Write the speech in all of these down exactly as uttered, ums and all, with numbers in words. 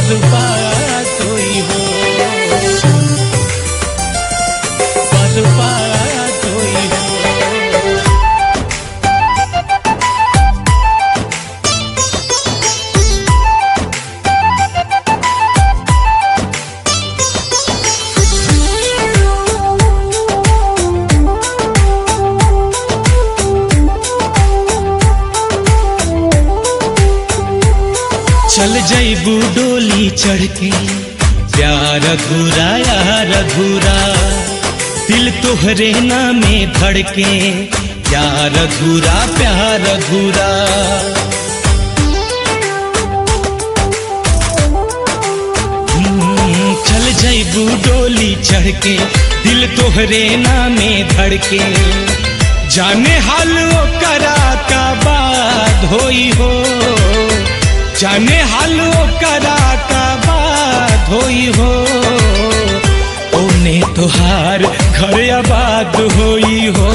बर्बाद होई हो, बर्बाद होई हो। चल जईबू डोली चढ़ के प्यार अधूरा यार अधूरा, दिल तोहरे नामे धड़के यार अधूरा प्यार अधूरा। चल जईबू डोली चढ़ के दिल तोहरे नामे धड़के, जाने हाल करा का बात होई हो, जाने हालो करा का बात होई हो। ओने तोहार घर आबाद होई हो,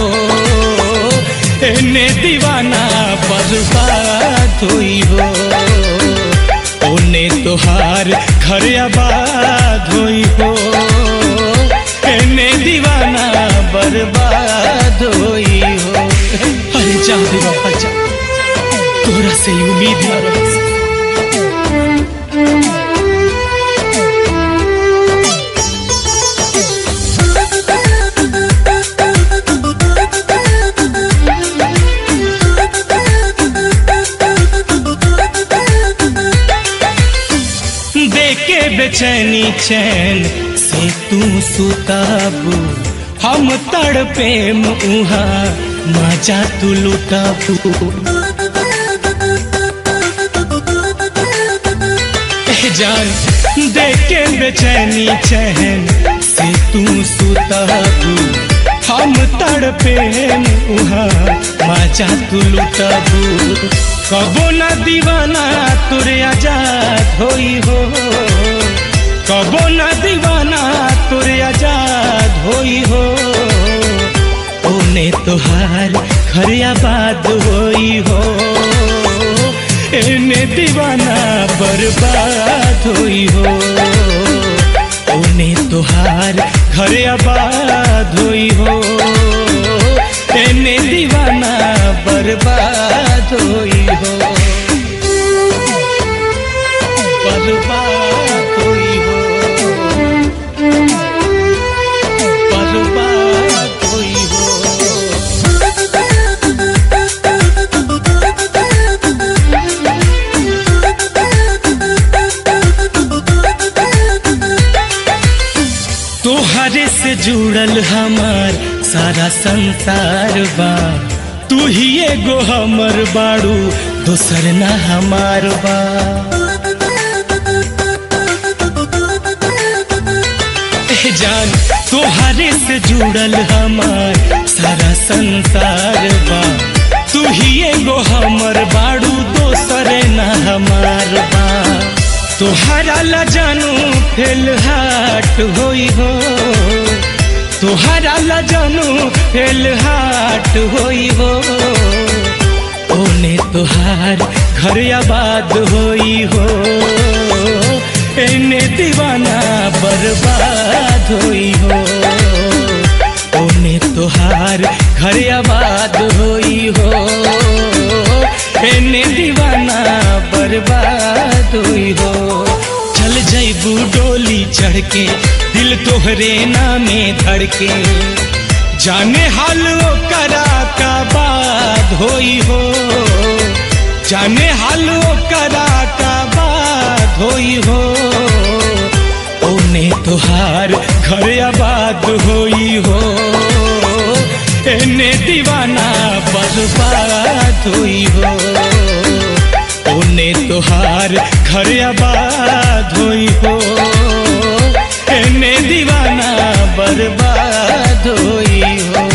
एने दीवाना बर्बाद होई हो। ओने तोहार घर आबाद होई हो, एने दीवाना बर्बाद होई हो। अरे जा दीवाना जा, तोरा से उम्मीद न रही। देके बेचैनी चैन से तू सुताबू, हम तड़पे मुहा मजा तू लुटाबू। जान देके बेचैनी चैन से तू सुताबू, हम तड़पे मुहा मजा तू लुटाबू। कबो न दीवाना तुरे आजाद होई हो, कबो न दीवाना तुरे आजाद होई हो। ओने तोहार घर आबाद होई हो, एने दीवाना बर्बाद होई हो। ओने तोहार घर आबाद होई हो, एने दीवाना बर्बाद होई हो, बर्बाद होई हो, बर्बाद होई हो। तोहरे से जुड़ल हमार सारा संसार बा, तू ही एगो हमर बाड़ू दोसर ना हमार बा। जान तोहरे से जुड़ल हमार सारा संसार बा, तू ही एगो हमर बाड़ू दोसर ना हमार बा। तोहरा ला जानू फेल हाट होई हो, तोहरा ला जानू फेल हाट होई हो। ओने तोहार घर आबाद होई हो, एने दीवाना बर्बाद होई हो। ओने तोहार घर आबाद होई हो, एने दीवाना बर्बाद होई हो। चल जईबू डोली चढ़ के दिल तोहरे नामे धड़के, जाने हाल करा का बात होई हो, जाने हाल करा का बात होई हो। ओने तोहार घर आबाद होई हो, एने दीवाना बर्बाद होई हो। ओने तोहार घर आबाद होई हो, एने दीवाना बर्बाद होई हो।